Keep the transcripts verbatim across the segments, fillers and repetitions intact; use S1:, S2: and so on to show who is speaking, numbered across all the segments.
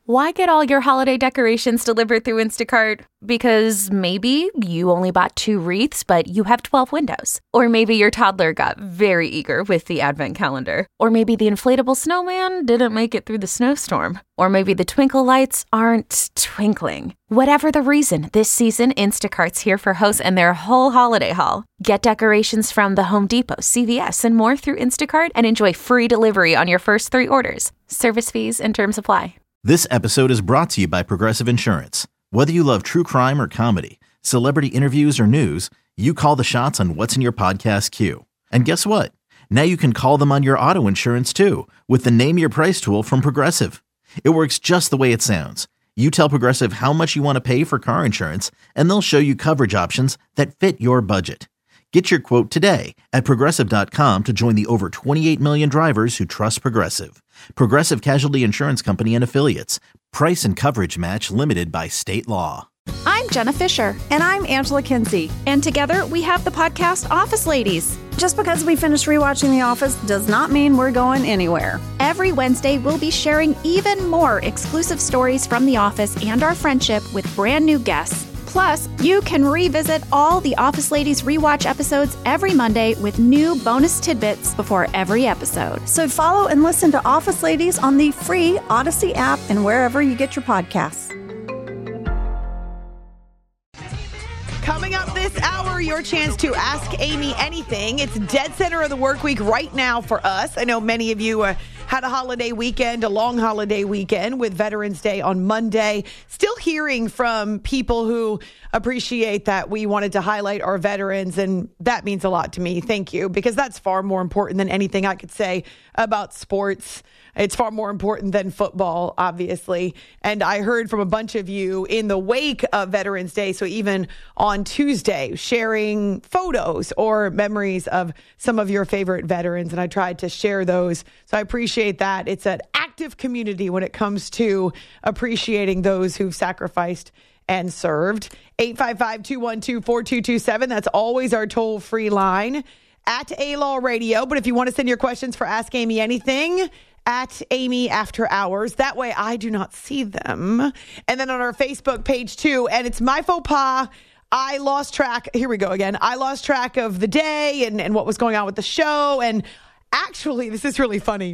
S1: Why get all your holiday decorations delivered through Instacart? Because maybe you only bought two wreaths, but you have twelve windows. Or maybe your toddler got very eager with the advent calendar. Or maybe the inflatable snowman didn't make it through the snowstorm. Or maybe the twinkle lights aren't twinkling. Whatever the reason, this season, Instacart's here for hosts and their whole holiday haul. Get decorations from the Home Depot, C V S, and more through Instacart and enjoy free delivery on your first three orders. Service fees and terms apply.
S2: This episode is brought to you by Progressive Insurance. Whether you love true crime or comedy, celebrity interviews or news, you call the shots on what's in your podcast queue. And guess what? Now you can call them on your auto insurance too with the Name Your Price tool from Progressive. It works just the way it sounds. You tell Progressive how much you want to pay for car insurance, and they'll show you coverage options that fit your budget. Get your quote today at Progressive dot com to join the over twenty-eight million drivers who trust Progressive. Progressive Casualty Insurance Company and Affiliates. Price and coverage match limited by state law.
S3: I'm Jenna Fisher.
S4: And I'm Angela Kinsey.
S3: And together we have the podcast Office Ladies.
S4: Just because we finished rewatching The Office does not mean we're going anywhere.
S3: Every Wednesday, we'll be sharing even more exclusive stories from The Office and our friendship with brand new guests. Plus, you can revisit all the Office Ladies rewatch episodes every Monday with new bonus tidbits before every episode.
S4: So follow and listen to Office Ladies on the free Odyssey app and wherever you get your podcasts.
S5: Coming up this hour, your chance to ask Amy anything. It's dead center of the work week right now for us. I know many of you uh, had a holiday weekend, a long holiday weekend with Veterans Day on Monday. Still hearing from people who appreciate that we wanted to highlight our veterans, and that means a lot to me. Thank you, because that's far more important than anything I could say about sports. It's far more important than football, obviously. And I heard from a bunch of you in the wake of Veterans Day, so even on Tuesday, sharing photos or memories of some of your favorite veterans. And I tried to share those. So I appreciate that. It's an active community when it comes to appreciating those who've sacrificed and served. eight five five, two one two, four two two seven. That's always our toll-free line at A-Law Radio. But if you want to send your questions for Ask Amy Anything, at Amy After Hours. That way I do not see them. And then on our Facebook page too, and it's my faux pas. I lost track. Here we go again. I lost track of the day and, and what was going on with the show. And actually, this is really funny.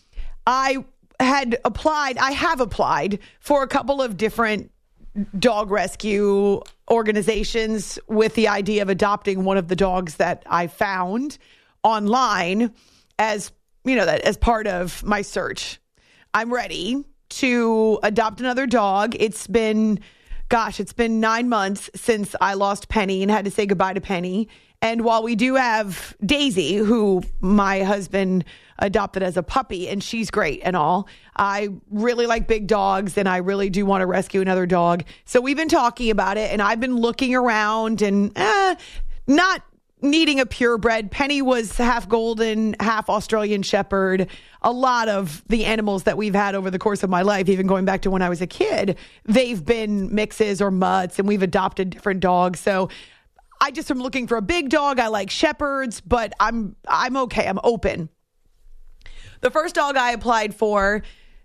S5: I had applied, I have applied for a couple of different dog rescue organizations with the idea of adopting one of the dogs that I found online as you know, that as part of my search. I'm ready to adopt another dog. It's been, gosh, it's been nine months since I lost Penny and had to say goodbye to Penny. And while we do have Daisy, who my husband adopted as a puppy, and she's great and all, I really like big dogs, and I really do want to rescue another dog. So we've been talking about it, and I've been looking around and eh, not needing a purebred. Penny was half golden, half Australian shepherd. A lot of the animals that we've had over the course of my life, even going back to when I was a kid, they've been mixes or mutts, and we've adopted different dogs. So I just am looking for a big dog. I like shepherds, but I'm I'm okay. I'm open. The first dog I applied for,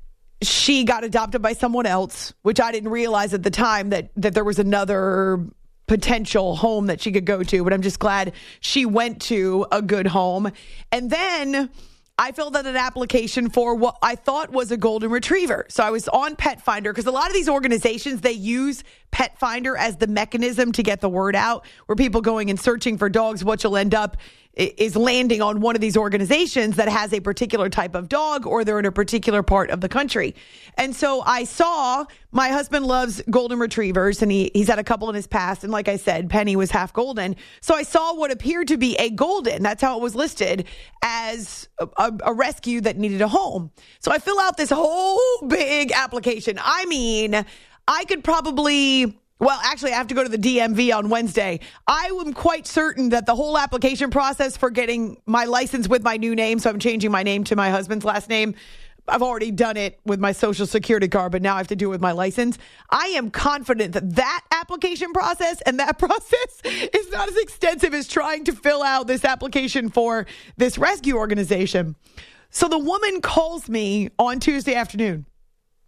S5: she got adopted by someone else, which I didn't realize at the time that that there was another potential home that she could go to, but I'm just glad she went to a good home. And then I filled out an application for what I thought was a golden retriever. So I was on Pet Finder, because a lot of these organizations, they use Pet Finder as the mechanism to get the word out, where people going and searching for dogs, what you'll end up is landing on one of these organizations that has a particular type of dog, or they're in a particular part of the country. And so I saw, my husband loves golden retrievers, and he, he's had a couple in his past. And like I said, Penny was half golden. So I saw what appeared to be a golden. That's how it was listed, as a, a, a rescue that needed a home. So I fill out this whole big application. I mean, I could probably... Well, actually, I have to go to the D M V on Wednesday. I am quite certain that the whole application process for getting my license with my new name, so I'm changing my name to my husband's last name. I've already done it with my social security card, but now I have to do it with my license. I am confident that that application process and that process is not as extensive as trying to fill out this application for this rescue organization. So the woman calls me on Tuesday afternoon.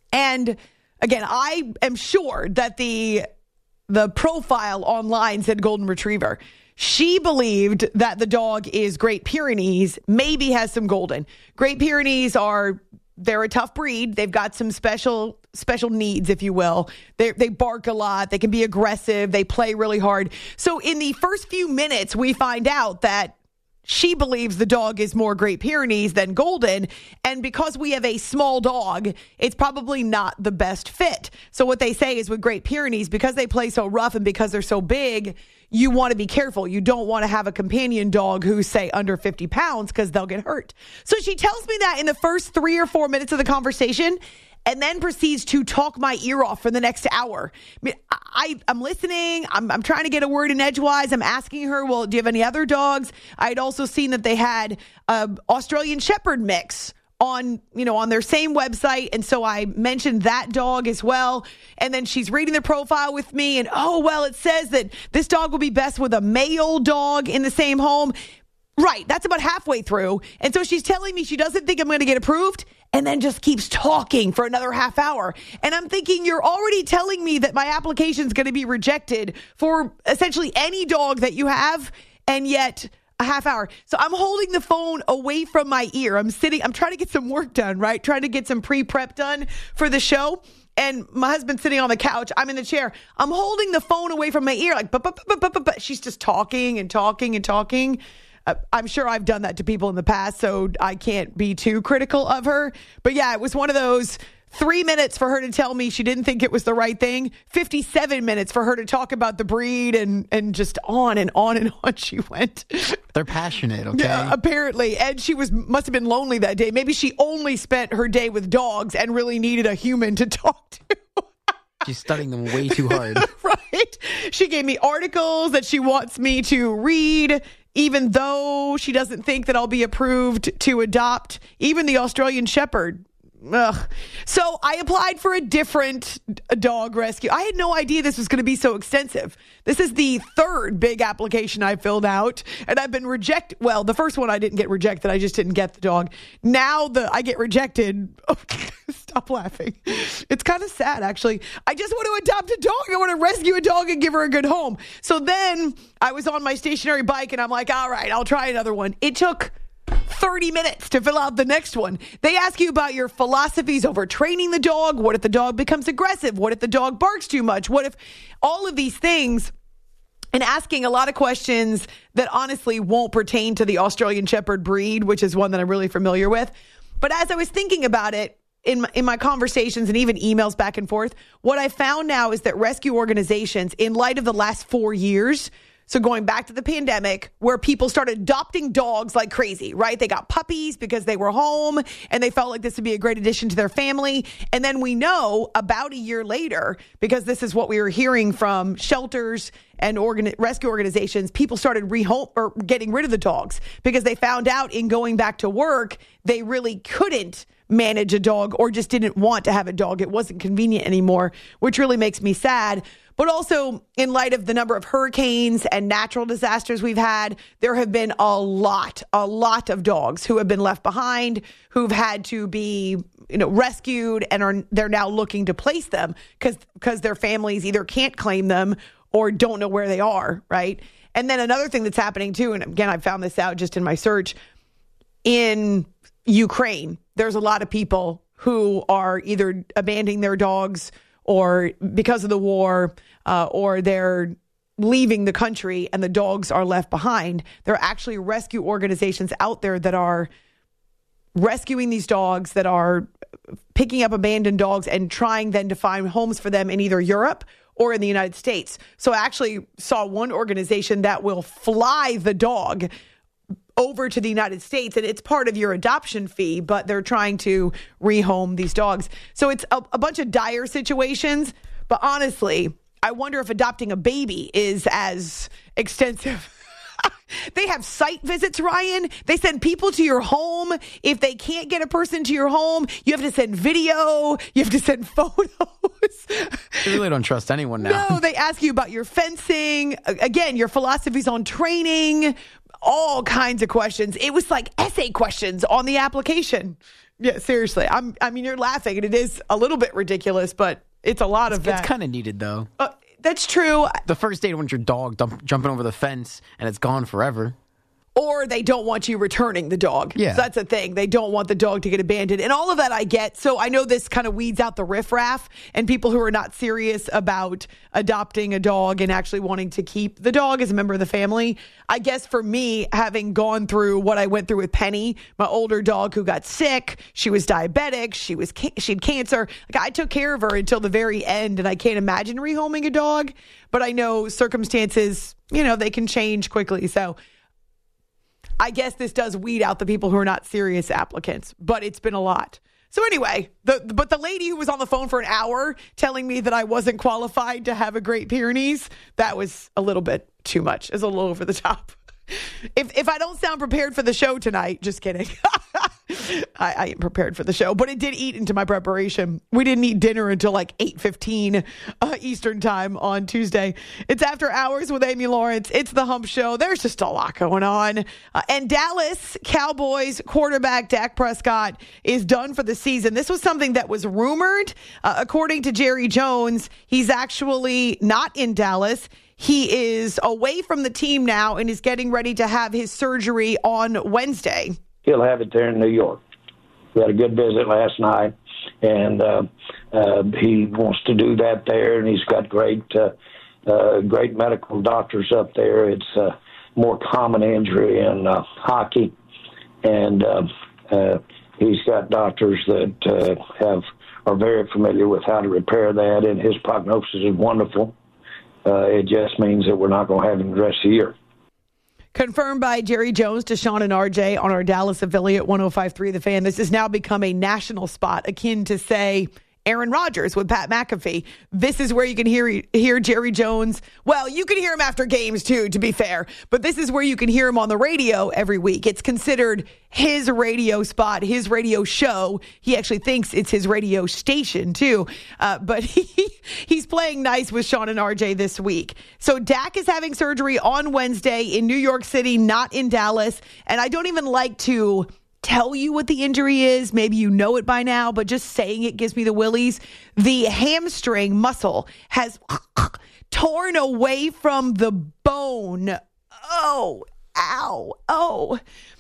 S5: And again, I am sure that the the profile online said Golden Retriever. She believed that the dog is Great Pyrenees, maybe has some golden. Great Pyrenees are, they're a tough breed. They've got some special special needs, if you will. They they bark a lot. They can be aggressive. They play really hard. So in the first few minutes, we find out that she believes the dog is more Great Pyrenees than golden. And because we have a small dog, it's probably not the best fit. So what they say is with Great Pyrenees, because they play so rough and because they're so big, you want to be careful. You don't want to have a companion dog who's, say, under fifty pounds because they'll get hurt. So she tells me that in the first three or four minutes of the conversation, and then proceeds to talk my ear off for the next hour. I mean, I, I'm listening. I'm, I'm trying to get a word in edgewise. I'm asking her, well, do you have any other dogs? I'd also seen that they had an Australian Shepherd mix on, you know, on their same website. And so I mentioned that dog as well. And then she's reading the profile with me. And, oh, well, it says that this dog will be best with a male dog in the same home. Right. That's about halfway through. And so she's telling me she doesn't think I'm going to get approved and then just keeps talking for another half hour. And I'm thinking, you're already telling me that my application is going to be rejected for essentially any dog that you have, and yet a half hour. So I'm holding the phone away from my ear. I'm sitting, I'm trying to get some work done, right? Trying to get some pre-prep done for the show. And my husband's sitting on the couch. I'm in the chair. I'm holding the phone away from my ear, like, but, but, but, but, but, but. She's just talking and talking and talking. Uh, I'm sure I've done that to people in the past, so I can't be too critical of her. But yeah, it was one of those three minutes for her to tell me she didn't think it was the right thing. fifty-seven minutes for her to talk about the breed, and, and just on and on and on she went.
S6: They're passionate, okay?
S5: Yeah, apparently. And she was must have been lonely that day. Maybe she only spent her day with dogs and really needed a human to talk to.
S6: She's studying them way too hard.
S5: Right. She gave me articles that she wants me to read, even though she doesn't think that I'll be approved to adopt even the Australian Shepherd. Ugh. So I applied for a different dog rescue. I had no idea this was going to be so extensive. This is the third big application I filled out, and I've been rejected. Well, the first one I didn't get rejected. I just didn't get the dog. Now the I get rejected. Oh, stop laughing. It's kind of sad, actually. I just want to adopt a dog. I want to rescue a dog and give her a good home. So then I was on my stationary bike, and I'm like, all right, I'll try another one. It took thirty minutes to fill out the next one. They ask you about your philosophies over training the dog. What if the dog becomes aggressive? What if the dog barks too much? What if all of these things, and asking a lot of questions that honestly won't pertain to the Australian Shepherd breed, which is one that I'm really familiar with. But as I was thinking about it in my, in my conversations and even emails back and forth, what I found now is that rescue organizations, in light of the last four years, so going back to the pandemic, where people started adopting dogs like crazy, right? They got puppies because they were home and they felt like this would be a great addition to their family. And then we know about a year later, because this is what we were hearing from shelters and organ- rescue organizations, people started rehome or getting rid of the dogs because they found out in going back to work, they really couldn't manage a dog or just didn't want to have a dog. It wasn't convenient anymore, which really makes me sad. But also, in light of the number of hurricanes and natural disasters we've had, there have been a lot, a lot of dogs who have been left behind, who've had to be, you know, rescued, and are they're now looking to place them because because their families either can't claim them or don't know where they are, right? And then another thing that's happening too, and again, I found this out just in my search, in Ukraine, there's a lot of people who are either abandoning their dogs or because of the war, uh, or they're leaving the country and the dogs are left behind. There are actually rescue organizations out there that are rescuing these dogs, that are picking up abandoned dogs and trying then to find homes for them in either Europe or in the United States. So I actually saw one organization that will fly the dog over to the United States, and it's part of your adoption fee, but they're trying to rehome these dogs. So it's a, a bunch of dire situations, but honestly, I wonder if adopting a baby is as extensive. They have site visits, Ryan. They send people to your home. If they can't get a person to your home, you have to send video. You have to send photos.
S6: They really don't trust anyone now.
S5: No, they ask you about your fencing. Again, your philosophies on training. All kinds of questions. It was like essay questions on the application. Yeah, seriously. I'm. I mean, you're laughing, and it is a little bit ridiculous, but it's a lot
S6: It's,
S5: of that.
S6: it's kind of needed, though.
S5: Uh, that's true.
S6: The first date when your dog dump, jumping over the fence and it's gone forever.
S5: Or they don't want you returning the dog.
S6: Yeah.
S5: So that's the thing. They don't want the dog to get abandoned. And all of that I get. So I know this kind of weeds out the riffraff and people who are not serious about adopting a dog and actually wanting to keep the dog as a member of the family. I guess for me, having gone through what I went through with Penny, my older dog who got sick, she was diabetic, she was she had cancer. Like I took care of her until the very end, and I can't imagine rehoming a dog. But I know circumstances, you know, they can change quickly. So I guess this does weed out the people who are not serious applicants, but it's been a lot. So anyway, the but the lady who was on the phone for an hour telling me that I wasn't qualified to have a Great Pyrenees, that was a little bit too much. It's a little over the top. If if I don't sound prepared for the show tonight, just kidding. I, I am prepared for the show, but it did eat into my preparation. We didn't eat dinner until like eight fifteen uh, Eastern time on Tuesday. It's After Hours with Amy Lawrence. It's the Hump Show. There's just a lot going on. Uh, and Dallas Cowboys quarterback Dak Prescott is done for the season. This was something that was rumored. Uh, according to Jerry Jones, he's actually not in Dallas. He is away from the team now and is getting ready to have his surgery on Wednesday.
S7: He'll have it there in New York. We had a good visit last night, and uh, uh, he wants to do that there, and he's got great uh, uh, great medical doctors up there. It's a more common injury in uh, hockey, and uh, uh, he's got doctors that uh, have are very familiar with how to repair that, and his prognosis is wonderful. Uh, it just means that we're not going to have him the rest of the year.
S5: Confirmed by Jerry Jones, Deshaun, and R J on our Dallas affiliate one oh five point three The Fan. This has now become a national spot akin to, say, Aaron Rodgers with Pat McAfee. This is where you can hear hear Jerry Jones. Well, you can hear him after games, too, to be fair. But this is where you can hear him on the radio every week. It's considered his radio spot, his radio show. He actually thinks it's his radio station, too. Uh, but he he's playing nice with Sean and R J this week. So Dak is having surgery on Wednesday in New York City, not in Dallas. And I don't even like to tell you what the injury is. Maybe you know it by now, but just saying it gives me the willies. The hamstring muscle has torn away from the bone. Oh, ow, oh.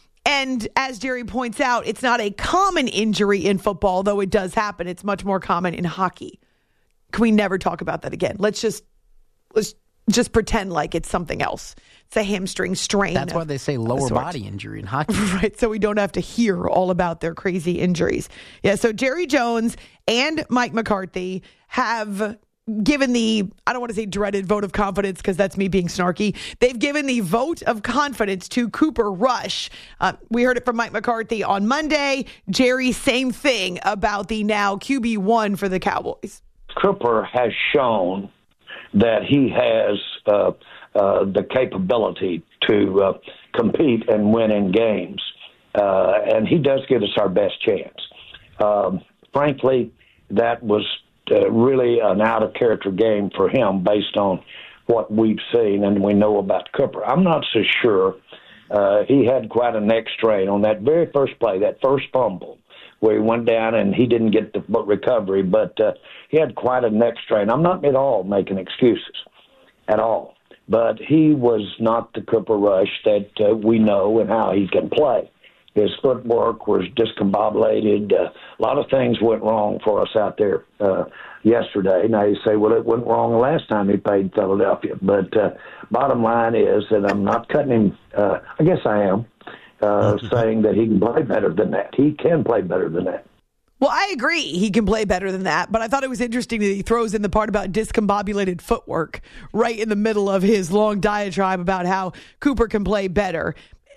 S5: And as Jerry points out, it's not a common injury in football, though it does happen. It's much more common in hockey. Can we never talk about that again? Let's just let's just pretend like it's something else. It's a hamstring strain.
S6: That's why they say lower body injury in hockey.
S5: Right, so we don't have to hear all about their crazy injuries. Yeah, so Jerry Jones and Mike McCarthy have given the, I don't want to say dreaded vote of confidence because that's me being snarky. They've given the vote of confidence to Cooper Rush. Uh, we heard it from Mike McCarthy on Monday. Jerry, same thing about the now Q B one for the Cowboys.
S7: Cooper has shown that he has uh, uh, the capability to uh, compete and win in games. Uh, and he does give us our best chance. Um, frankly, that was uh, really an out-of-character game for him based on what we've seen and we know about Cooper. I'm not so sure. Uh, he had quite a neck strain on that very first play, that first fumble, where he went down and he didn't get the recovery, but uh, he had quite a neck strain. I'm not at all making excuses, at all. But he was not the Cooper Rush that uh, we know and how he can play. His footwork was discombobulated. Uh, a lot of things went wrong for us out there uh, yesterday. Now you say, well, it went wrong the last time he played Philadelphia. But uh, bottom line is that I'm not cutting him. Uh, I guess I am. Uh, saying that he can play better than that. He can play better than that.
S5: Well, I agree he can play better than that, but I thought it was interesting that he throws in the part about discombobulated footwork right in the middle of his long diatribe about how Cooper can play better.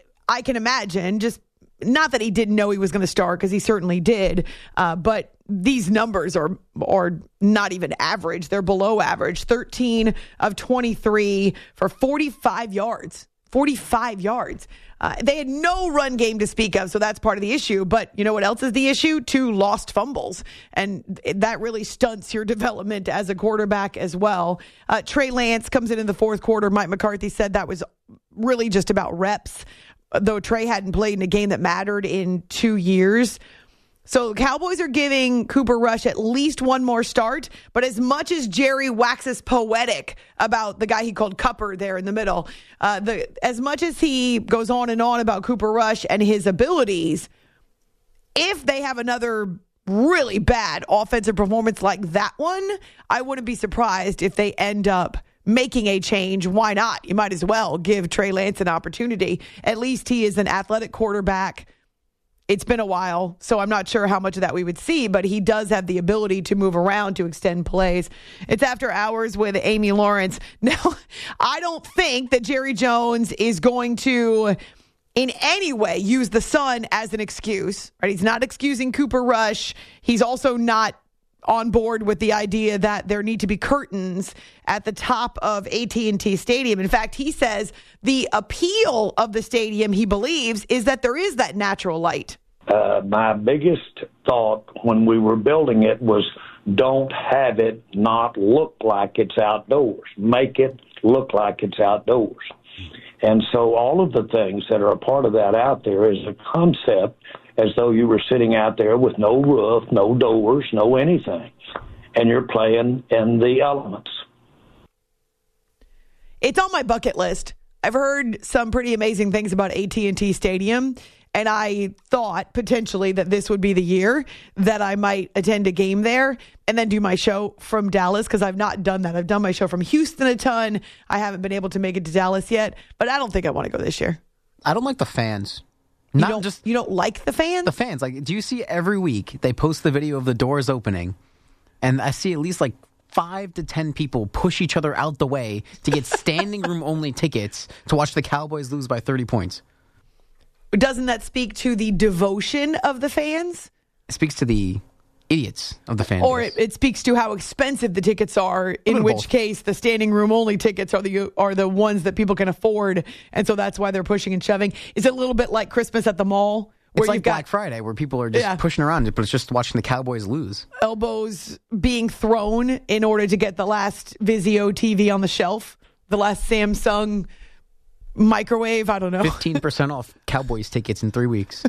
S5: I can imagine, just not that he didn't know he was going to start, because he certainly did, uh, but these numbers are are not even average. They're below average. thirteen of twenty-three for forty-five yards. forty-five yards. Uh, they had no run game to speak of, so that's part of the issue. But you know what else is the issue? Two lost fumbles. And that really stunts your development as a quarterback as well. Uh, Trey Lance comes in in the fourth quarter. Mike McCarthy said that was really just about reps, though Trey hadn't played in a game that mattered in two years. So Cowboys are giving Cooper Rush at least one more start. But as much as Jerry waxes poetic about the guy he called Cupper there in the middle, uh, the as much as he goes on and on about Cooper Rush and his abilities, if they have another really bad offensive performance like that one, I wouldn't be surprised if they end up making a change. Why not? You might as well give Trey Lance an opportunity. At least he is an athletic quarterback. It's been a while, so I'm not sure how much of that we would see, but he does have the ability to move around, to extend plays. It's After Hours with Amy Lawrence. Now, I don't think that Jerry Jones is going to in any way use the sun as an excuse. Right? He's not excusing Cooper Rush. He's also not on board with the idea that there need to be curtains at the top of A T and T Stadium. In fact, he says the appeal of the stadium, he believes, is that there is that natural light.
S7: Uh, my biggest thought when we were building it was don't have it not look like it's outdoors. Make it look like it's outdoors. And so all of the things that are a part of that out there is a concept as though you were sitting out there with no roof, no doors, no anything, and you're playing in the elements.
S5: It's on my bucket list. I've heard some pretty amazing things about A T and T Stadium, and I thought potentially that this would be the year that I might attend a game there and then do my show from Dallas, because I've not done that. I've done my show from Houston a ton. I haven't been able to make it to Dallas yet, but I don't think I want to go this year.
S6: I don't like the fans.
S5: You
S6: Not
S5: don't,
S6: just
S5: you don't like the fans?
S6: the fans. Like, do you see every week they post the video of the doors opening, and I see at least like five to ten people push each other out the way to get standing room only tickets to watch the Cowboys lose by thirty points.
S5: Doesn't that speak to the devotion of the fans?
S6: It speaks to the idiots of the fan
S5: Or
S6: base.
S5: it, it speaks to how expensive the tickets are, in
S6: of
S5: which
S6: both.
S5: case the standing room only tickets are the are the ones that people can afford, and so that's why they're pushing and shoving. Is it a little bit like Christmas at the mall? Where
S6: It's like
S5: you've got
S6: Black Friday, where people are just
S5: Yeah.
S6: pushing around, but it's just watching the Cowboys lose.
S5: elbows being thrown in order to get the last Vizio T V on the shelf, the last Samsung microwave, I don't know.
S6: fifteen percent off Cowboys tickets in three weeks.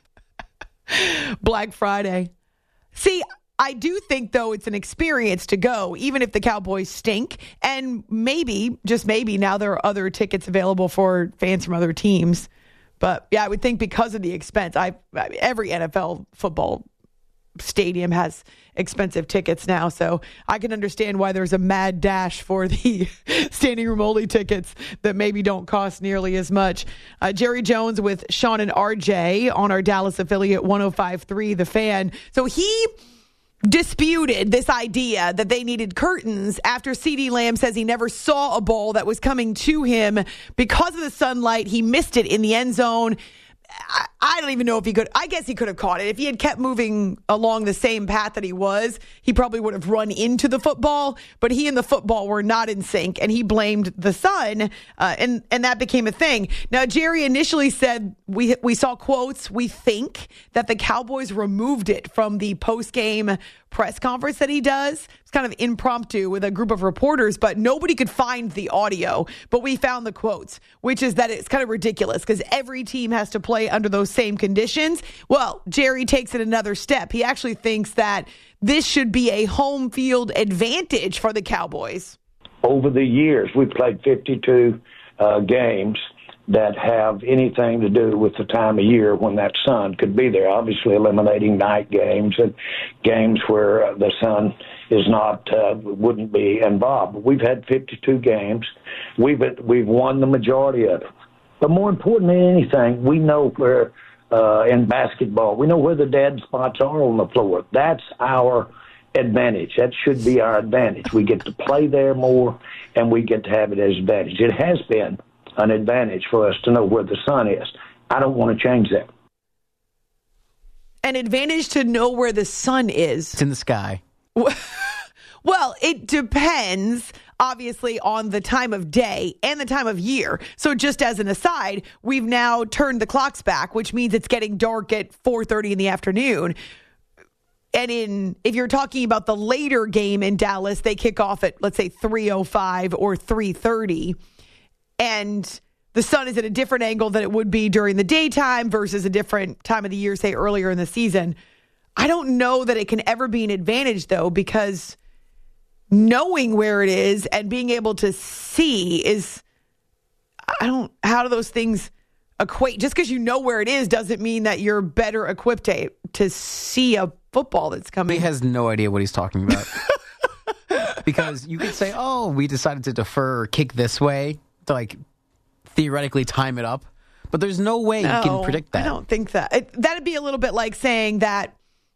S5: Black Friday. See, I do think, though, it's an experience to go, even if the Cowboys stink. And maybe, just maybe, now there are other tickets available for fans from other teams. But, yeah, I would think because of the expense, I, I every N F L football stadium has expensive tickets now, so I can understand why there's a mad dash for the standing room only tickets that maybe don't cost nearly as much. Uh, Jerry Jones with Sean and R J on our Dallas affiliate one oh five point three The Fan. So he disputed this idea that they needed curtains after CeeDee Lamb says he never saw a ball that was coming to him because of the sunlight. He missed it in the end zone. I, I don't even know if he could. I guess he could have caught it. If he had kept moving along the same path that he was, he probably would have run into the football. But he and the football were not in sync, and he blamed the sun, uh, and, and that became a thing. Now, Jerry initially said, we, we saw quotes, we think that the Cowboys removed it from the post-game press conference that he does. It's kind of impromptu with a group of reporters, but nobody could find the audio. But we found the quotes, which is that it's kind of ridiculous because every team has to play under those same conditions. Well, Jerry takes it another step. He actually thinks that this should be a home field advantage for the Cowboys.
S7: Over the years, we've played fifty-two uh, games that have anything to do with the time of year when that sun could be there, obviously eliminating night games and games where the sun is not, uh, wouldn't be involved. We've had fifty-two games. We've, we've won the majority of it. But more important than anything, we know where, uh, in basketball, we know where the dead spots are on the floor. That's our advantage. That should be our advantage. We get to play there more, and we get to have it as advantage. It has been an advantage for us to know where the sun is. I don't want to change that.
S5: An advantage to know where the sun is.
S6: It's in the sky.
S5: Well, it depends, obviously, on the time of day and the time of year. So just as an aside, we've now turned the clocks back, which means it's getting dark at four thirty in the afternoon. And in if you're talking about the later game in Dallas, they kick off at, let's say, three oh five or three thirty. And the sun is at a different angle than it would be during the daytime versus a different time of the year, say earlier in the season. I don't know that it can ever be an advantage, though, because knowing where it is and being able to see is, I don't, how do those things equate? Just because you know where it is doesn't mean that you're better equipped to, to see a football that's coming.
S6: He has no idea what he's talking about. Because you could say, oh, we decided to defer or kick this way to like theoretically time it up. But there's no way no, you can predict that.
S5: I don't think that. It, that'd be a little bit like saying that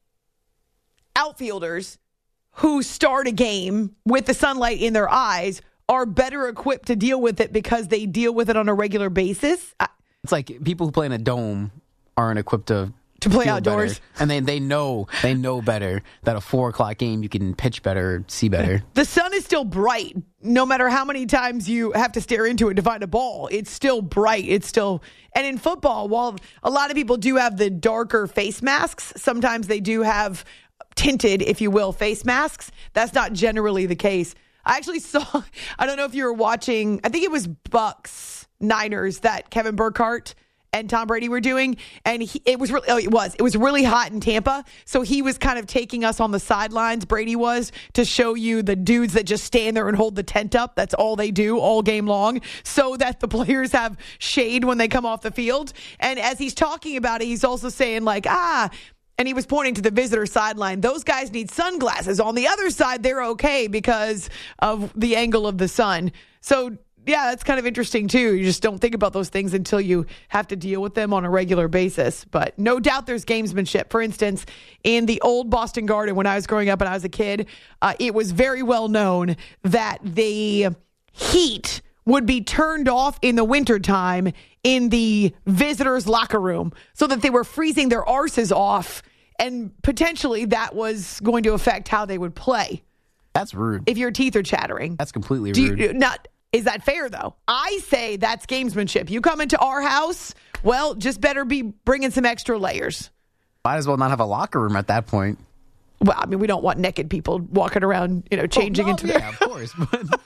S5: outfielders who start a game with the sunlight in their eyes are better equipped to deal with it because they deal with it on a regular basis. I,
S6: it's like people who play in a dome aren't equipped to
S5: to play outdoors,
S6: better. And they they know they know better that a four o'clock game you can pitch better, see better.
S5: The sun is still bright, no matter how many times you have to stare into it to find a ball. It's still bright. It's still, and in football, while a lot of people do have the darker face masks, sometimes they do have tinted, if you will, face masks. That's not generally the case. I actually saw, I don't know if you were watching, I think it was Bucks Niners that Kevin Burkhardt and Tom Brady were doing, and he, it was really, oh, it was, it was really hot in Tampa, so he was kind of taking us on the sidelines, Brady was, to show you the dudes that just stand there and hold the tent up. That's all they do all game long, so that the players have shade when they come off the field. And as he's talking about it, he's also saying like, ah, and he was pointing to the visitor sideline. Those guys need sunglasses. On the other side, they're okay because of the angle of the sun. So, yeah, that's kind of interesting, too. You just don't think about those things until you have to deal with them on a regular basis. But no doubt there's gamesmanship. For instance, in the old Boston Garden, when I was growing up and I was a kid, uh, it was very well known that the heat would be turned off in the wintertime in the visitors' locker room so that they were freezing their arses off, and potentially that was going to affect how they would play.
S6: That's rude.
S5: If your teeth are chattering.
S6: That's completely
S5: Do
S6: rude.
S5: You, not, is that fair, though? I say that's gamesmanship. You come into our house, well, just better be bringing some extra layers.
S6: Might as well not have a locker room at that point.
S5: Well, I mean, we don't want naked people walking around, you know, changing
S6: oh, no,
S5: into
S6: yeah,
S5: their...
S6: of course, but...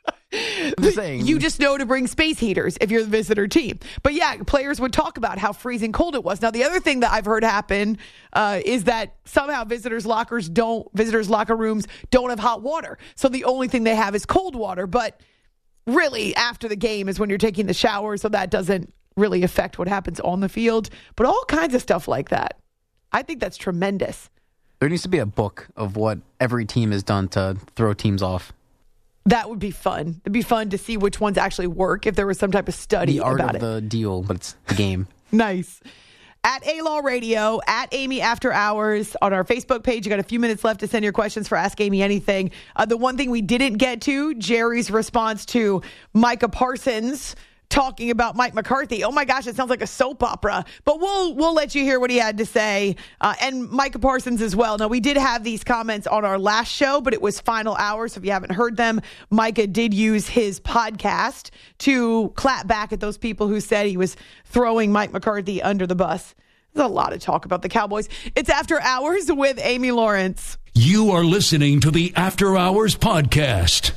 S6: I'm just saying.
S5: You just know to bring space heaters if you're the visitor team. But yeah, players would talk about how freezing cold it was. Now, the other thing that I've heard happen uh, is that somehow visitors' lockers don't, visitors' locker rooms don't have hot water. So the only thing they have is cold water. But really, after the game is when you're taking the shower, so that doesn't really affect what happens on the field. But all kinds of stuff like that. I think that's tremendous.
S6: There needs to be a book of what every team has done to throw teams off.
S5: That would be fun. It'd be fun to see which ones actually work if there was some type of study
S6: the art
S5: about
S6: of
S5: it.
S6: The deal, but it's the game.
S5: Nice. At A-Law Radio, at Amy After Hours, on our Facebook page. You got a few minutes left to send your questions for Ask Amy Anything. Uh, the one thing we didn't get to, Jerry's response to Micah Parsons talking about Mike McCarthy. Oh my gosh, it sounds like a soap opera. But we'll we'll let you hear what he had to say. Uh, and Micah Parsons as well. Now, we did have these comments on our last show, but it was final hour. So if you haven't heard them, Micah did use his podcast to clap back at those people who said he was throwing Mike McCarthy under the bus. There's a lot of talk about the Cowboys. It's After Hours with Amy Lawrence.
S8: You are listening to the After Hours podcast.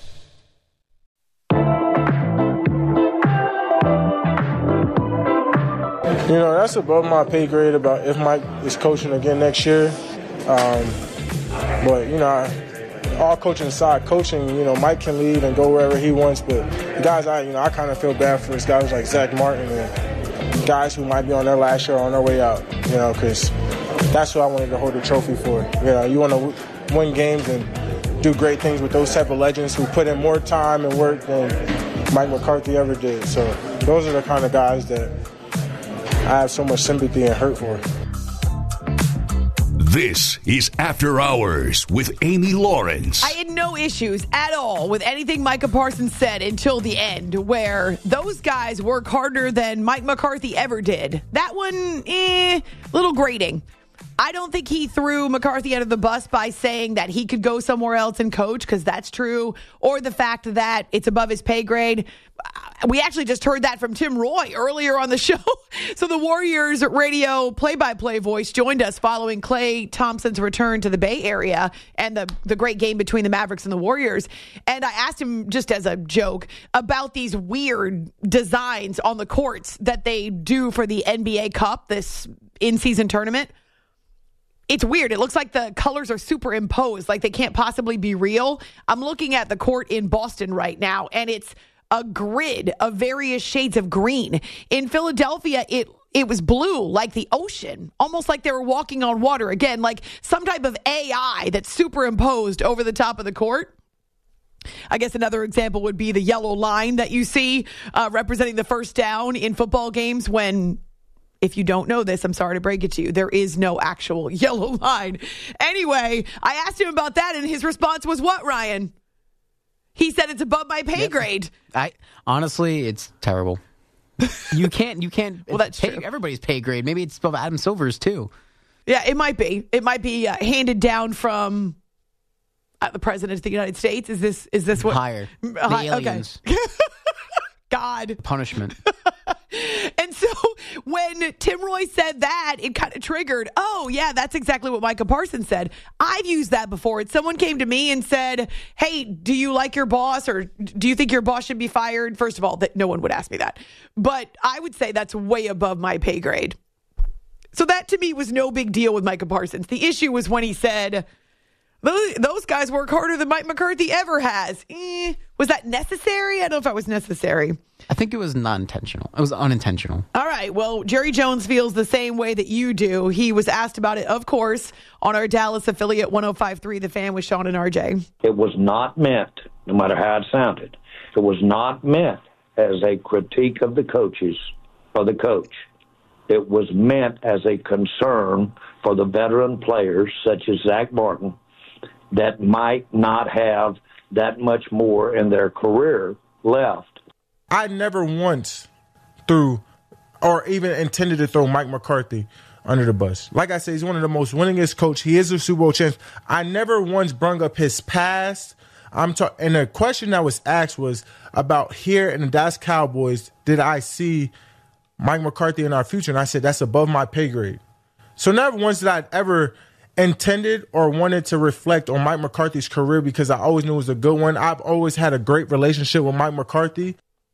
S9: You know, that's above my pay grade about if Mike is coaching again next year. Um, but, you know, I, all coaching aside, coaching, you know, Mike can leave and go wherever he wants. But the guys, I, you know, I kind of feel bad for guys like Zach Martin and guys who might be on their last year or on their way out, you know, because that's what I wanted to hold the trophy for. You know, you want to win games and do great things with those type of legends who put in more time and work than Mike McCarthy ever did. So those are the kind of guys that I have so much sympathy and hurt for.
S8: This is After Hours with Amy Lawrence.
S5: I had no issues at all with anything Micah Parsons said until the end, where those guys work harder than Mike McCarthy ever did. That one, eh, little grating. I don't think he threw McCarthy under the bus by saying that he could go somewhere else and coach, because that's true, or the fact that it's above his pay grade. We actually just heard that from Tim Roy earlier on the show. So the Warriors radio play-by-play voice joined us following Klay Thompson's return to the Bay Area and the, the great game between the Mavericks and the Warriors. And I asked him, just as a joke, about these weird designs on the courts that they do for the N B A Cup, this in-season tournament. it's weird. It looks like the colors are superimposed, like they can't possibly be real. I'm looking at the court in Boston right now, and it's a grid of various shades of green. In Philadelphia, it it was blue, like the ocean, almost like they were walking on water. Again, like some type of A I that's superimposed over the top of the court. I guess another example would be the yellow line that you see uh, representing the first down in football games when, if you don't know this, I'm sorry to break it to you, there is no actual yellow line. Anyway, I asked him about that, and his response was what, Ryan? He said it's above my pay
S6: yep.
S5: grade.
S6: I honestly, it's terrible. You can't, you can't.
S5: Well, that's
S6: pay,
S5: true.
S6: Everybody's pay grade. Maybe it's above Adam Silver's too.
S5: Yeah, it might be. It might be uh, handed down from uh, the president of the United States. Is this? Is this what?
S6: Higher. The
S5: Hi-
S6: aliens.
S5: Okay. God.
S6: Punishment.
S5: And so when Tim Roy said that, it kind of triggered, oh, yeah, that's exactly what Micah Parsons said. I've used that before. It's someone came to me and said, hey, do you like your boss, or do you think your boss should be fired? First of all, that no one would ask me that. But I would say that's way above my pay grade. So that to me was no big deal with Micah Parsons. The issue was when he said, those, those guys work harder than Mike McCarthy ever has. Eh, was that necessary? I don't know if that was necessary.
S6: I think it was not intentional. It was unintentional.
S5: All right. Well, Jerry Jones feels the same way that you do. He was asked about it, of course, on our Dallas affiliate one oh five point three The Fan with Sean and R J.
S7: It was not meant, no matter how it sounded, it was not meant as a critique of the coaches or the coach. It was meant as a concern for the veteran players, such as Zach Martin, that might not have that much more in their career left.
S9: I never once threw or even intended to throw Mike McCarthy under the bus. Like I said, he's one of the most winningest coach. He is a Super Bowl champ. I never once brung up his past. I'm ta- and the question that was asked was about here in the Dallas Cowboys, did I see Mike McCarthy in our future? And I said, that's above my pay grade. So never once did I ever intended or wanted to reflect on Mike McCarthy's career, because I always knew it was a good one. I've always had a great relationship with Mike McCarthy.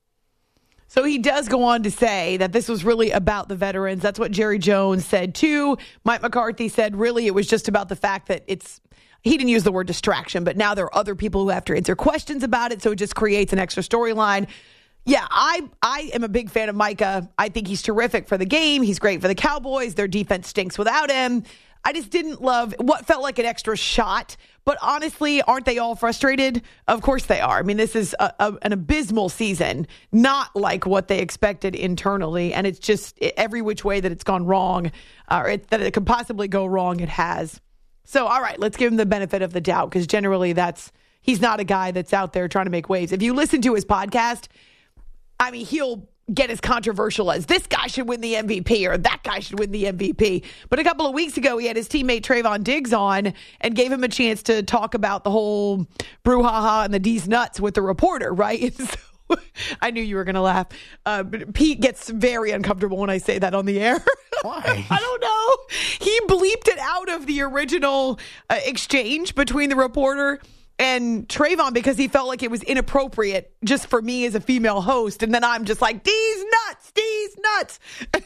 S5: So he does go on to say that this was really about the veterans. That's what Jerry Jones said too. Mike McCarthy said really it was just about the fact that it's, he didn't use the word distraction, but now there are other people who have to answer questions about it, so it just creates an extra storyline. Yeah, I I am a big fan of Micah. I think he's terrific for the game. He's great for the Cowboys. Their defense stinks without him. I just didn't love what felt like an extra shot. But honestly, aren't they all frustrated? Of course they are. I mean, this is a, a, an abysmal season, not like what they expected internally. And it's just every which way that it's gone wrong, or it, that it could possibly go wrong, it has. So, all right, let's give him the benefit of the doubt, because generally that's he's not a guy that's out there trying to make waves. If you listen to his podcast, I mean, he'll get as controversial as this guy should win the M V P or that guy should win the M V P. But a couple of weeks ago, he had his teammate Trayvon Diggs on and gave him a chance to talk about the whole brouhaha and the D's nuts with the reporter, right? And so, I knew you were going to laugh. Uh, but Pete gets very uncomfortable when I say that on the air.
S6: Why?
S5: I don't know. He bleeped it out of the original uh, exchange between the reporter and Trayvon because he felt like it was inappropriate just for me as a female host. And then I'm just like, D's nuts, D's nuts.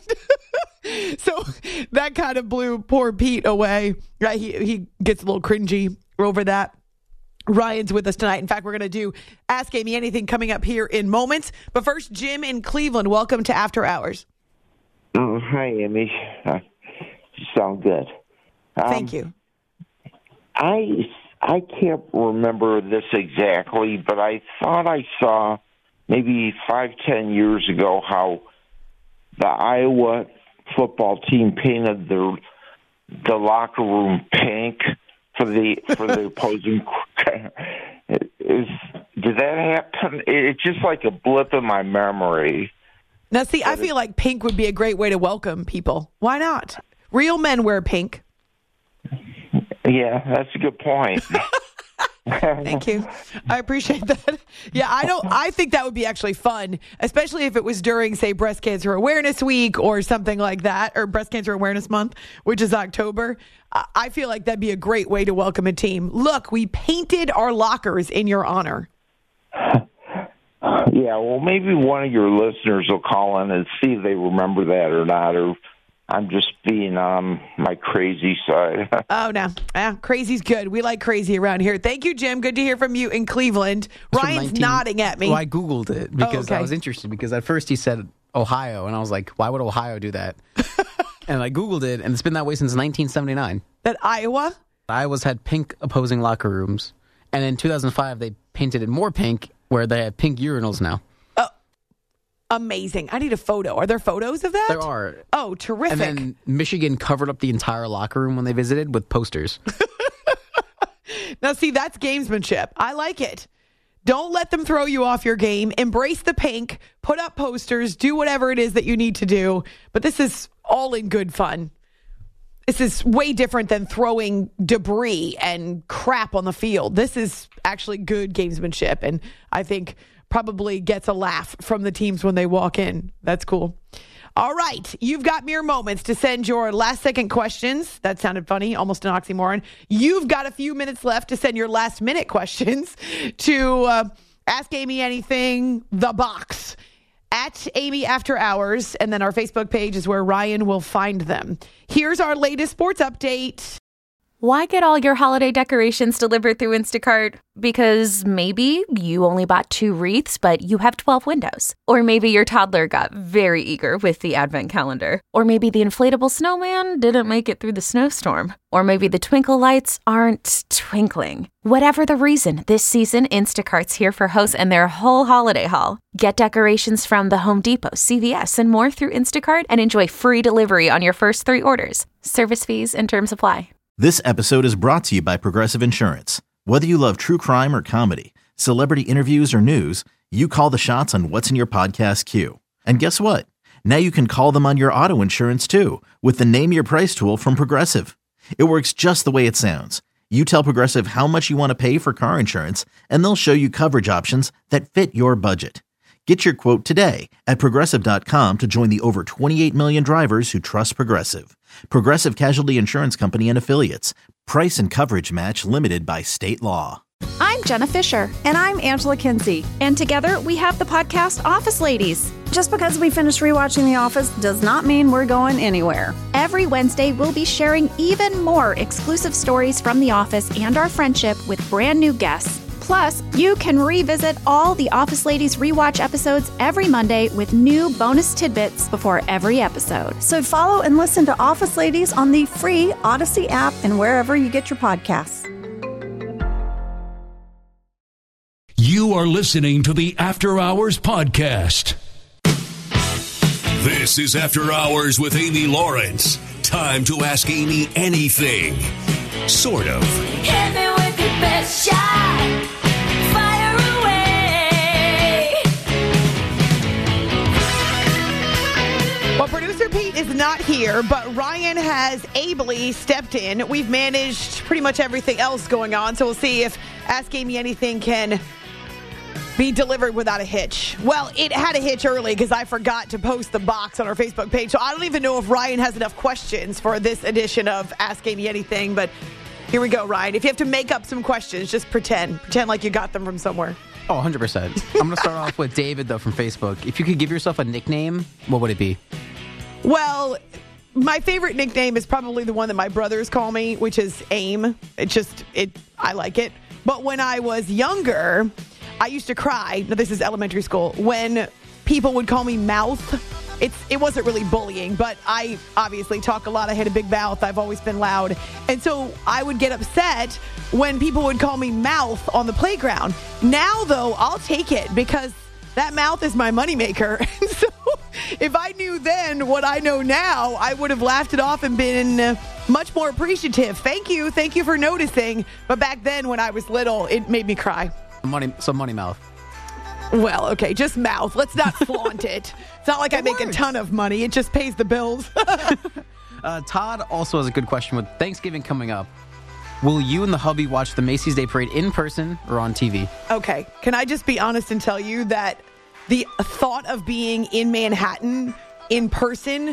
S5: So that kind of blew poor Pete away. Right? He, he gets a little cringy over that. Ryan's with us tonight. In fact, we're going to do Ask Amy Anything coming up here in moments. But first, Jim in Cleveland, welcome to After Hours.
S10: Oh, hi, Amy. Uh, you sound good. Um,
S5: Thank you.
S10: I... I can't remember this exactly, but I thought I saw maybe five, ten years ago how the Iowa football team painted their the locker room pink for the for the opposing. Is did that happen? It's just like a blip in my memory.
S5: Now, see, I feel like pink would be a great way to welcome people. Why not? Real men wear pink.
S10: Yeah, that's a good point.
S5: Thank you. I appreciate that. Yeah, I don't. I think that would be actually fun, especially if it was during, say, Breast Cancer Awareness Week or something like that, or Breast Cancer Awareness Month, which is October. I feel like that'd be a great way to welcome a team. Look, we painted our lockers in your honor.
S10: Yeah, well, maybe one of your listeners will call in and see if they remember that or not, or I'm just being on my crazy side.
S5: Oh, no. Yeah, crazy's good. We like crazy around here. Thank you, Jim. Good to hear from you in Cleveland. Ryan's
S6: nineteen
S5: nodding at me.
S6: Well, I Googled it because
S5: oh, okay.
S6: I was interested because at first he said Ohio, and I was like, why would Ohio do that? And I Googled it, and it's been that way since nineteen seventy-nine.
S5: That Iowa?
S6: Iowa's had pink opposing locker rooms, and in two thousand five they painted it more pink, where they have pink urinals now.
S5: Amazing. I need a photo. Are there photos of that?
S6: There are.
S5: Oh, terrific.
S6: And then Michigan covered up the entire locker room when they visited with posters.
S5: Now, see, that's gamesmanship. I like it. Don't let them throw you off your game. Embrace the pink. Put up posters. Do whatever it is that you need to do. But this is all in good fun. This is way different than throwing debris and crap on the field. This is actually good gamesmanship. And I think probably gets a laugh from the teams when they walk in. That's cool. All right. You've got mere moments to send your last second questions. That sounded funny. Almost an oxymoron. You've got a few minutes left to send your last minute questions to uh, Ask Amy Anything, the box at Amy After Hours. And then our Facebook page is where Ryan will find them. Here's our latest sports update.
S1: Why get all your holiday decorations delivered through Instacart? Because maybe you only bought two wreaths, but you have twelve windows. Or maybe your toddler got very eager with the advent calendar. Or maybe the inflatable snowman didn't make it through the snowstorm. Or maybe the twinkle lights aren't twinkling. Whatever the reason, this season, Instacart's here for hosts and their whole holiday haul. Get decorations from the Home Depot, C V S, and more through Instacart and enjoy free delivery on your first three orders. Service fees and terms apply.
S2: This episode is brought to you by Progressive Insurance. Whether you love true crime or comedy, celebrity interviews or news, you call the shots on what's in your podcast queue. And guess what? Now you can call them on your auto insurance too with the Name Your Price tool from Progressive. It works just the way it sounds. You tell Progressive how much you want to pay for car insurance, and they'll show you coverage options that fit your budget. Get your quote today at Progressive dot com to join the over twenty-eight million drivers who trust Progressive. Progressive Casualty Insurance Company and Affiliates. Price and coverage match limited by state law.
S3: I'm Jenna Fisher.
S4: And I'm Angela Kinsey.
S3: And together we have the podcast Office Ladies.
S4: Just because we finished rewatching The Office does not mean we're going anywhere.
S3: Every Wednesday, we'll be sharing even more exclusive stories from The Office and our friendship with brand new guests. Plus, you can revisit all the Office Ladies rewatch episodes every Monday with new bonus tidbits before every episode.
S4: So follow and listen to Office Ladies on the free Odyssey app and wherever you get your podcasts.
S8: You are listening to the After Hours Podcast. This is After Hours with Amy Lawrence. Time to ask Amy anything. Sort of.
S11: Hit me with your best shot. Fire away.
S5: Well, producer Pete is not here, but Ryan has ably stepped in. We've managed pretty much everything else going on, so we'll see if Ask Amy Anything can be delivered without a hitch. Well, it had a hitch early because I forgot to post the box on our Facebook page, so I don't even know if Ryan has enough questions for this edition of Ask Amy Anything, but here we go, Ryan. If you have to make up some questions, just pretend. Pretend like you got them from somewhere.
S6: Oh, one hundred percent. I'm going to start off with David, though, from Facebook. If you could give yourself a nickname, what would it be?
S5: Well, my favorite nickname is probably the one that my brothers call me, which is AIM. It just, it. I like it. But when I was younger, I used to cry, now this is elementary school, when people would call me Mouth. It's, it wasn't really bullying, but I obviously talk a lot. I had a big mouth. I've always been loud. And so I would get upset when people would call me Mouth on the playground. Now, though, I'll take it because that mouth is my moneymaker. And so if I knew then what I know now, I would have laughed it off and been much more appreciative. Thank you. Thank you for noticing. But back then when I was little, it made me cry.
S6: Money, so money mouth.
S5: Well, okay, just mouth. Let's not flaunt it. It's not like it I make works. a ton of money. It just pays the bills.
S6: uh, Todd also has a good question. With Thanksgiving coming up, will you and the hubby watch the Macy's Day Parade in person or on T V?
S5: Okay, can I just be honest and tell you that the thought of being in Manhattan in person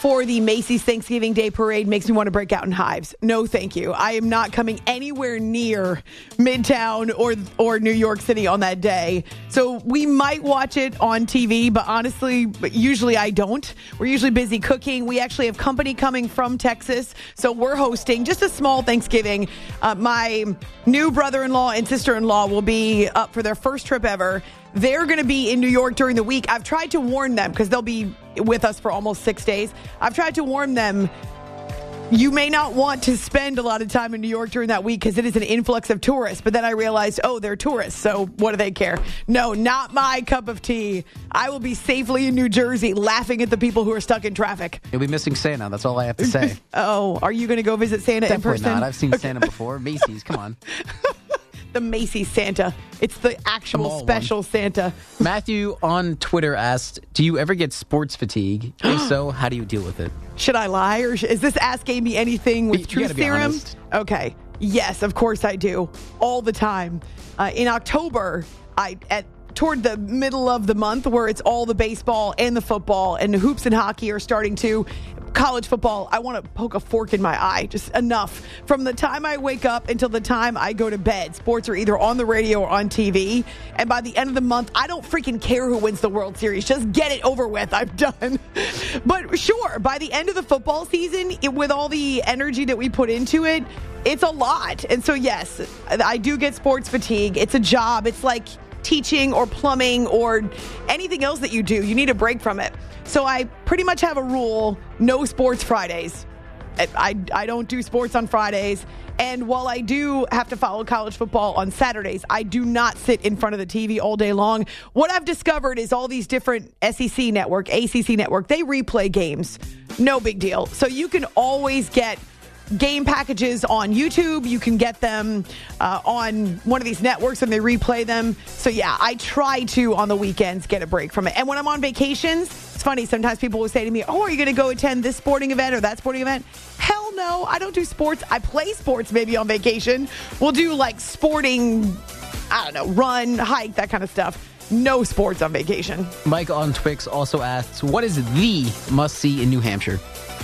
S5: for the Macy's Thanksgiving Day Parade makes me want to break out in hives. No, thank you. I am not coming anywhere near Midtown or or New York City on that day. So we might watch it on T V, but honestly, usually I don't. We're usually busy cooking. We actually have company coming from Texas, so we're hosting just a small Thanksgiving. Uh, my new brother-in-law and sister-in-law will be up for their first trip ever. They're going to be in New York during the week. I've tried to warn them because they'll be with us for almost six days. I've tried to warn them, you may not want to spend a lot of time in New York during that week because it is an influx of tourists. But then I realized, oh, they're tourists, so what do they care? No, not my cup of tea. I will be safely in New Jersey laughing at the people who are stuck in traffic.
S6: You'll be missing Santa. That's all I have to say.
S5: Oh, are you going to go visit Santa
S6: Definitely
S5: in person?
S6: not. I've seen Santa before. Macy's, come on.
S5: The Macy's Santa. It's the actual special one. Santa.
S6: Matthew on Twitter asked, do you ever get sports fatigue? If so, how do you deal with it?
S5: Should I lie? Or sh- is this asking me anything with
S6: you
S5: truth serum? Okay. Yes, of course I do. All the time. Uh, in October, I at toward the middle of the month where it's all the baseball and the football and the hoops and hockey are starting to college football, I want to poke a fork in my eye. Just enough. From the time I wake up until the time I go to bed, sports are either on the radio or on T V. And by the end of the month, I don't freaking care who wins the World Series. Just get it over with. I'm done. But sure, by the end of the football season, it, with all the energy that we put into it, it's a lot. And so, yes, I do get sports fatigue. It's a job. It's like teaching or plumbing or anything else that you do. You need a break from it. So I pretty much have a rule, no sports Fridays. I, I, I don't do sports on Fridays. And while I do have to follow college football on Saturdays, I do not sit in front of the T V all day long. What I've discovered is all these different S E C network, A C C network, they replay games. No big deal. So you can always get game packages on YouTube. You can get them uh, on one of these networks and they replay them. So yeah, I try to on the weekends get a break from it. And when I'm on vacations, it's funny, sometimes people will say to me, oh, are you going to go attend this sporting event or that sporting event? Hell no, I don't do sports. I play sports maybe on vacation. We'll do like sporting, I don't know, run, hike, that kind of stuff. No sports on vacation.
S6: Mike on Twix also asks, what is the must-see in New Hampshire?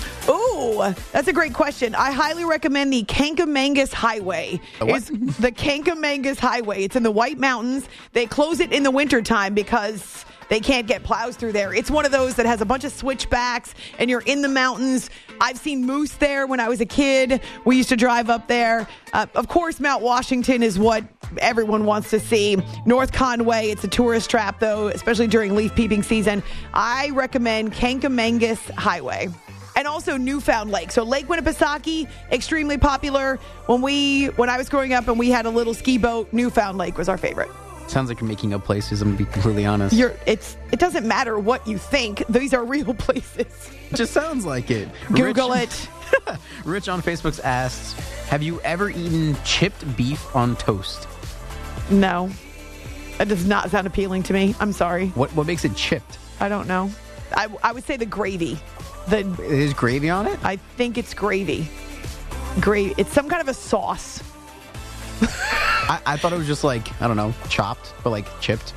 S5: Ooh, that's a great question. I highly recommend the Kankamangas Highway.
S6: The what?
S5: It's the Kankamangas Highway. It's in the White Mountains. They close it in the wintertime because they can't get plows through there. It's one of those that has a bunch of switchbacks, and you're in the mountains. I've seen moose there when I was a kid. We used to drive up there. Uh, of course, Mount Washington is what everyone wants to see. North Conway, it's a tourist trap, though, especially during leaf peeping season. I recommend Kankamangas Highway. And also Newfound Lake. So Lake Winnipesaukee, extremely popular. When we, when I was growing up and we had a little ski boat, Newfound Lake was our favorite.
S6: Sounds like you're making up places, I'm going to be completely honest.
S5: You're, it's, it doesn't matter what you think. These are real places.
S6: It just sounds like it.
S5: Google
S6: Rich,
S5: it.
S6: Rich on Facebook asks, have you ever eaten chipped beef on toast?
S5: No. That does not sound appealing to me. I'm sorry.
S6: What what makes it chipped?
S5: I don't know. I, I would say the gravy. The,
S6: There's gravy on it?
S5: I think it's gravy. Gravy. It's some kind of a sauce.
S6: I, I thought it was just like, I don't know, chopped, but like chipped.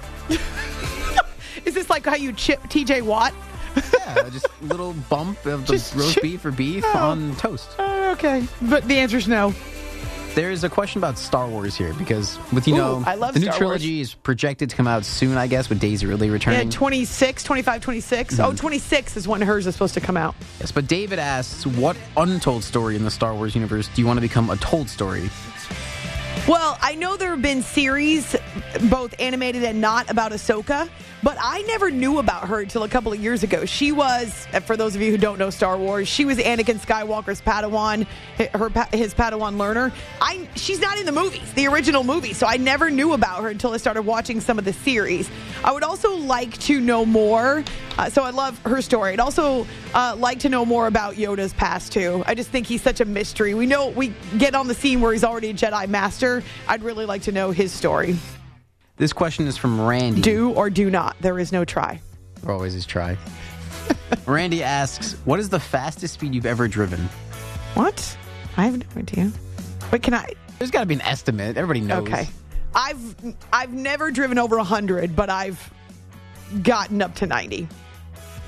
S5: Is this like how you chip T J Watt?
S6: Yeah, just a little bump of the
S5: Just
S6: roast
S5: chip-
S6: beef or beef
S5: Oh.
S6: on toast.
S5: Uh, okay. But the answer is no.
S6: There's a question about Star Wars here because, with you
S5: Ooh,
S6: know,
S5: I love
S6: the new
S5: Star
S6: trilogy is projected to come out soon, I guess, with Daisy Ridley returning.
S5: Yeah, twenty-six, twenty-five, twenty-six.
S6: Mm-hmm.
S5: Oh, twenty-six is when hers is supposed to come out.
S6: Yes, but David asks, what untold story in the Star Wars universe do you want to become a told story?
S5: Well, I know there have been series, both animated and not, about Ahsoka, but I never knew about her until a couple of years ago. She was, for those of you who don't know Star Wars, she was Anakin Skywalker's Padawan, her his Padawan learner. I she's not in the movies, the original movies, so I never knew about her until I started watching some of the series. I would also like to know more, uh, so I love her story. I'd also uh, like to know more about Yoda's past, too. I just think he's such a mystery. We know, we get on the scene where he's already a Jedi Master. I'd really like to know his story.
S6: This question is from Randy.
S5: Do or do not. There is no try.
S6: There always is try. Randy asks, what is the fastest speed you've ever driven?
S5: What? I have no idea. But can I?
S6: There's got to be an estimate. Everybody knows.
S5: Okay. I've I've never driven over one hundred, but I've gotten up to ninety.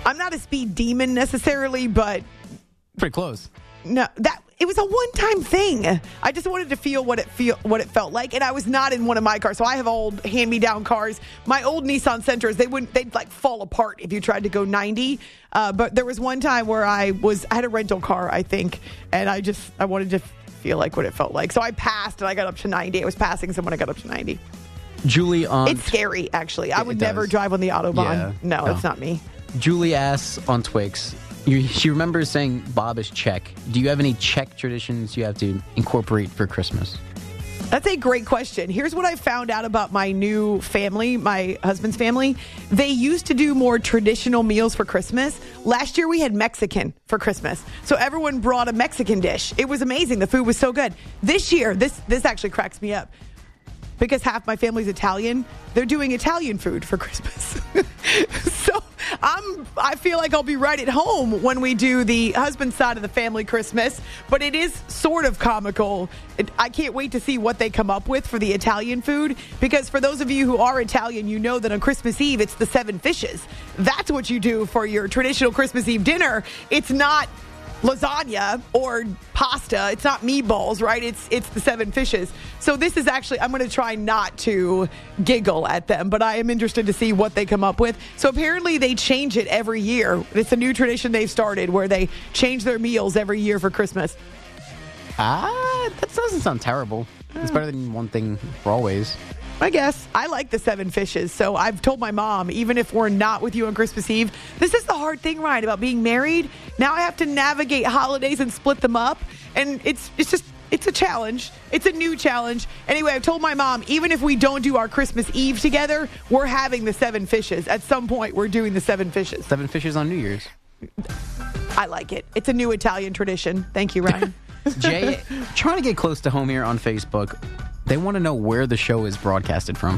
S5: I'm not a speed demon necessarily, but
S6: Pretty close.
S5: no, that it was a one-time thing. I just wanted to feel what it feel what it felt like, and I was not in one of my cars. So I have old hand-me-down cars. My old Nissan Sentras, they wouldn't they'd like fall apart if you tried to go ninety. Uh, but there was one time where I was I had a rental car, I think, and I just I wanted to feel like what it felt like. So I passed, and I got up to ninety. I was passing someone. I got up to ninety.
S6: Julie on
S5: It's scary, actually. I
S6: It
S5: would
S6: does.
S5: never drive on the Autobahn.
S6: Yeah.
S5: No,
S6: No.
S5: it's not me.
S6: Julie asks on Twix. You, she remembers saying Bob is Czech. Do you have any Czech traditions you have to incorporate for Christmas?
S5: That's a great question. Here's what I found out about my new family, my husband's family. They used to do more traditional meals for Christmas. Last year we had Mexican for Christmas. So everyone brought a Mexican dish. It was amazing. The food was so good. This year, this this actually cracks me up. Because half my family's Italian, they're doing Italian food for Christmas. So I'm, I feel like I'll be right at home when we do the husband side of the family Christmas, but it is sort of comical. It, I can't wait to see what they come up with for the Italian food, because for those of you who are Italian, you know that on Christmas Eve, it's the seven fishes. That's what you do for your traditional Christmas Eve dinner. It's not lasagna or pasta. It's not meatballs, right? It's it's the seven fishes. So this is actually, I'm going to try not to giggle at them, but I am interested to see what they come up with. So apparently they change it every year. It's a new tradition they've started where they change their meals every year for Christmas.
S6: Ah, that doesn't sound terrible. It's better than one thing for always.
S5: I guess. I like the seven fishes. So I've told my mom, even if we're not with you on Christmas Eve, this is the hard thing, Ryan, about being married. Now I have to navigate holidays and split them up. And it's it's just, it's a challenge. It's a new challenge. Anyway, I've told my mom, even if we don't do our Christmas Eve together, we're having the seven fishes. At some point, we're doing the seven fishes.
S6: Seven fishes on New Year's.
S5: I like it. It's a new Italian tradition. Thank you, Ryan.
S6: Jay, trying to get close to home here on Facebook. They want to know where the show is broadcasted from.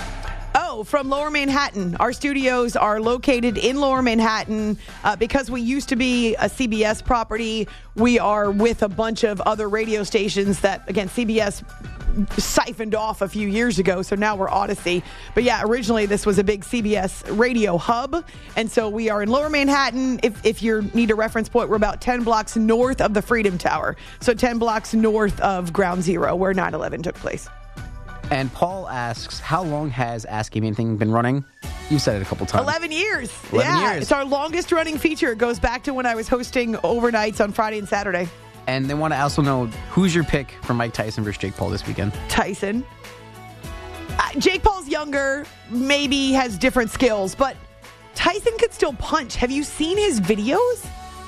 S5: Oh, from Lower Manhattan. Our studios are located in Lower Manhattan. Uh, because we used to be a C B S property, we are with a bunch of other radio stations that, again, C B S siphoned off a few years ago, so now we're Odyssey. But yeah, originally this was a big C B S radio hub, and so we are in Lower Manhattan. If, if you need a reference point, we're about ten blocks north of the Freedom Tower, so ten blocks north of Ground Zero, where nine eleven took place.
S6: And Paul asks, how long has Ask Amy Anything been running? You said it a couple times.
S5: eleven years.
S6: eleven
S5: yeah,
S6: years.
S5: It's our longest running feature. It goes back to when I was hosting overnights on Friday and Saturday.
S6: And they want to also know, who's your pick for Mike Tyson versus Jake Paul this weekend?
S5: Tyson. Uh, Jake Paul's younger, maybe has different skills, but Tyson could still punch. Have you seen his videos?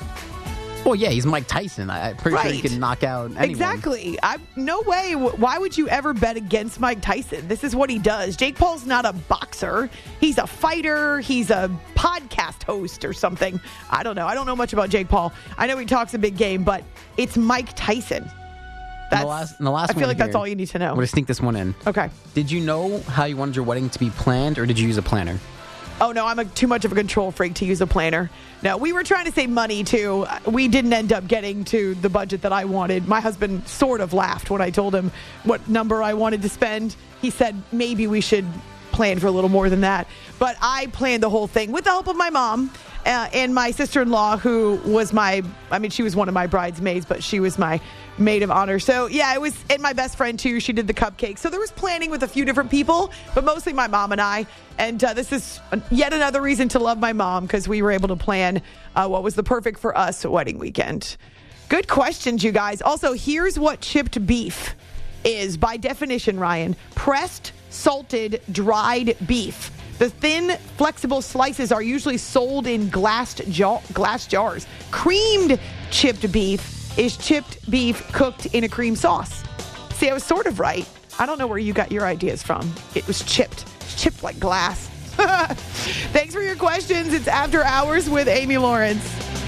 S6: Well, yeah, he's Mike Tyson. I, I'm pretty sure he
S5: Right.
S6: can knock out anyone.
S5: Exactly. I no way. Why would you ever bet against Mike Tyson? This is what he does. Jake Paul's not a boxer. He's a fighter. He's a podcast host or something. I don't know. I don't know much about Jake Paul. I know he talks a big game, but it's Mike Tyson.
S6: And the last, and the last
S5: I feel
S6: one
S5: like that's
S6: here,
S5: all you need to know.
S6: I'm going to sneak this one in.
S5: Okay.
S6: Did you know how you wanted your wedding to be planned, or did you use a planner?
S5: Oh, no, I'm a, too much of a control freak to use a planner. No, we were trying to save money, too. We didn't end up getting to the budget that I wanted. My husband sort of laughed when I told him what number I wanted to spend. He said, maybe we should plan for a little more than that. But I planned the whole thing with the help of my mom uh, and my sister-in-law, who was my, I mean, she was one of my bridesmaids, but she was my maid of honor. So, yeah, it was, and my best friend, too. She did the cupcakes. So there was planning with a few different people, but mostly my mom and I. And uh, this is yet another reason to love my mom, because we were able to plan uh, what was the perfect for us wedding weekend. Good questions, you guys. Also, here's what chipped beef is by definition, Ryan. Pressed, salted, dried beef. The thin, flexible slices are usually sold in glass, jar- glass jars. Creamed chipped beef is chipped beef cooked in a cream sauce. See, I was sort of right. I don't know where you got your ideas from. It was chipped. It's chipped like glass. Thanks for your questions. It's After Hours with Amy Lawrence.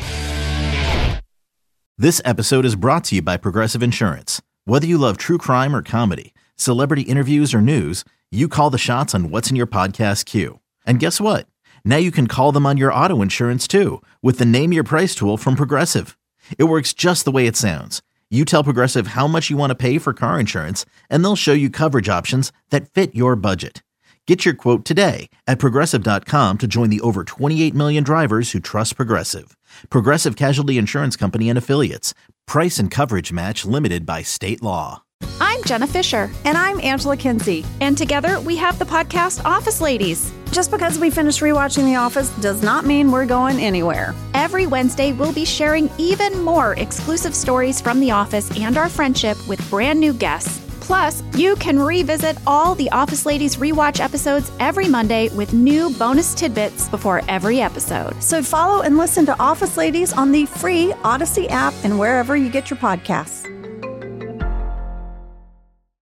S2: This episode is brought to you by Progressive Insurance. Whether you love true crime or comedy, celebrity interviews or news, you call the shots on what's in your podcast queue. And guess what? Now you can call them on your auto insurance too, with the Name Your Price tool from Progressive. It works just the way it sounds. You tell Progressive how much you want to pay for car insurance, and they'll show you coverage options that fit your budget. Get your quote today at Progressive dot com to join the over twenty-eight million drivers who trust Progressive. Progressive Casualty Insurance Company and Affiliates. Price and coverage match limited by state law.
S3: I'm Jenna Fisher.
S4: And I'm Angela Kinsey.
S3: And together we have the podcast Office Ladies.
S4: Just because we finished rewatching The Office does not mean we're going anywhere.
S3: Every Wednesday, we'll be sharing even more exclusive stories from The Office and our friendship with brand new guests. Plus, you can revisit all the Office Ladies rewatch episodes every Monday with new bonus tidbits before every episode.
S4: So follow and listen to Office Ladies on the free Odyssey app and wherever you get your podcasts.